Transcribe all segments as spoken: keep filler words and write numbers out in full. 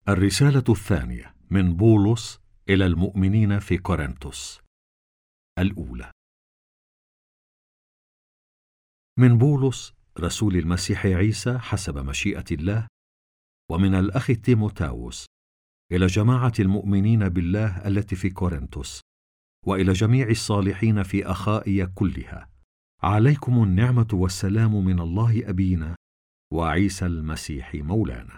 الرسالة الثانية من بولس إلى المؤمنين في كورنثوس. الأولى. من بولس رسول المسيح عيسى حسب مشيئة الله، ومن الأخ تيموتاوس، إلى جماعة المؤمنين بالله التي في كورنثوس، وإلى جميع الصالحين في أخائيا كلها، عليكم النعمة والسلام من الله أبينا وعيسى المسيح مولانا.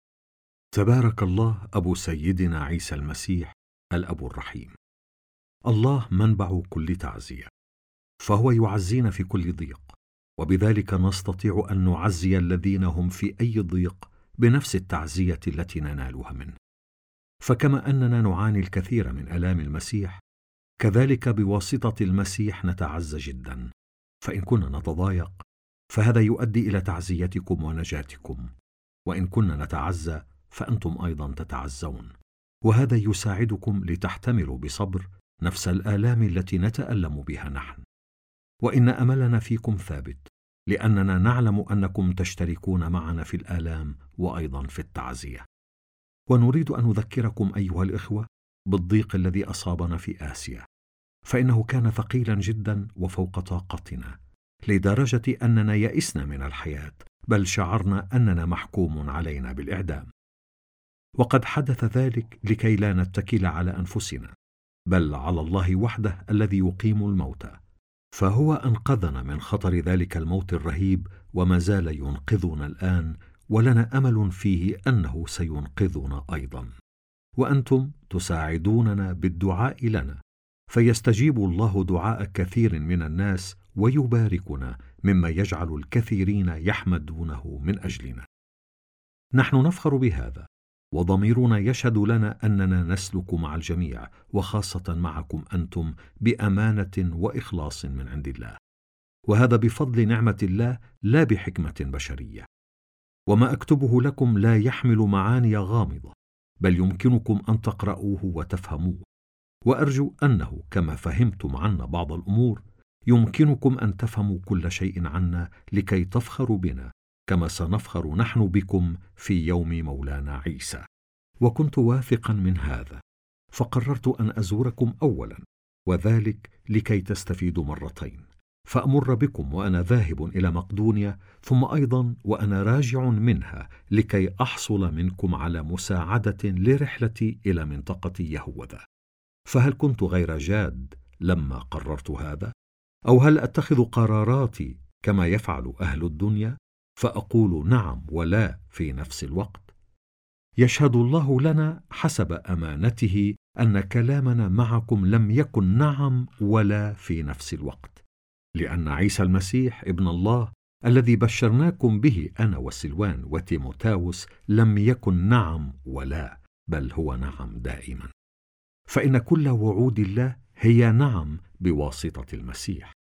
تبارك الله أبو سيدنا عيسى المسيح الأب الرحيم، الله منبع كل تعزية، فهو يعزينا في كل ضيق، وبذلك نستطيع أن نعزي الذين هم في أي ضيق بنفس التعزية التي ننالها منه. فكما أننا نعاني الكثير من آلام المسيح، كذلك بواسطة المسيح نتعزى جدا، فإن كنا نتضايق فهذا يؤدي إلى تعزيتكم ونجاتكم، وإن كنا نتعزى فأنتم أيضا تتعزون، وهذا يساعدكم لتحتملوا بصبر نفس الآلام التي نتألم بها نحن. وإن أملنا فيكم ثابت، لأننا نعلم أنكم تشتركون معنا في الآلام وأيضا في التعزية. ونريد أن نذكركم أيها الإخوة بالضيق الذي أصابنا في آسيا، فإنه كان ثقيلا جدا وفوق طاقتنا، لدرجة أننا يئسنا من الحياة، بل شعرنا أننا محكوم علينا بالإعدام. وقد حدث ذلك لكي لا نتكل على أنفسنا، بل على الله وحده الذي يقيم الموتى، فهو أنقذنا من خطر ذلك الموت الرهيب، وما زال ينقذنا الآن، ولنا أمل فيه أنه سينقذنا أيضا. وأنتم تساعدوننا بالدعاء لنا، فيستجيب الله دعاء كثير من الناس ويباركنا، مما يجعل الكثيرين يحمدونه من أجلنا. نحن نفخر بهذا، وضميرنا يشهد لنا أننا نسلك مع الجميع، وخاصة معكم أنتم، بأمانة وإخلاص من عند الله، وهذا بفضل نعمة الله لا بحكمة بشرية. وما أكتبه لكم لا يحمل معاني غامضة، بل يمكنكم أن تقرؤوه وتفهموه، وأرجو أنه كما فهمتم عنا بعض الأمور يمكنكم أن تفهموا كل شيء عنا، لكي تفخروا بنا كما سنفخر نحن بكم في يوم مولانا عيسى. وكنت واثقا من هذا، فقررت أن أزوركم أولا، وذلك لكي تستفيدوا مرتين، فأمر بكم وأنا ذاهب إلى مقدونيا، ثم أيضا وأنا راجع منها، لكي أحصل منكم على مساعدة لرحلتي إلى منطقة يهوذا. فهل كنت غير جاد لما قررت هذا؟ أو هل أتخذ قراراتي كما يفعل أهل الدنيا، فأقول نعم ولا في نفس الوقت؟ يشهد الله لنا حسب أمانته أن كلامنا معكم لم يكن نعم ولا في نفس الوقت، لأن عيسى المسيح ابن الله الذي بشرناكم به أنا وسلوان وتيموتاوس لم يكن نعم ولا، بل هو نعم دائما. فإن كل وعود الله هي نعم بواسطة المسيح،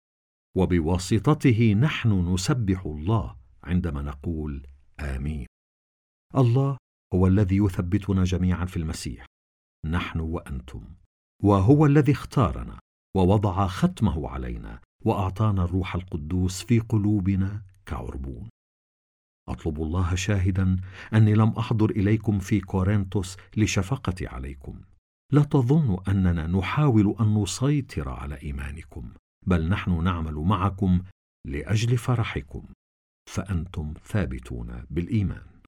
وبواسطته نحن نسبح الله عندما نقول آمين. الله هو الذي يثبتنا جميعا في المسيح، نحن وأنتم، وهو الذي اختارنا ووضع ختمه علينا، وأعطانا الروح القدوس في قلوبنا كعربون. أطلب الله شاهدا أني لم أحضر إليكم في كورنثوس لشفقتي عليكم. لا تظنوا أننا نحاول أن نسيطر على إيمانكم، بل نحن نعمل معكم لأجل فرحكم، فأنتم ثابتون بالإيمان.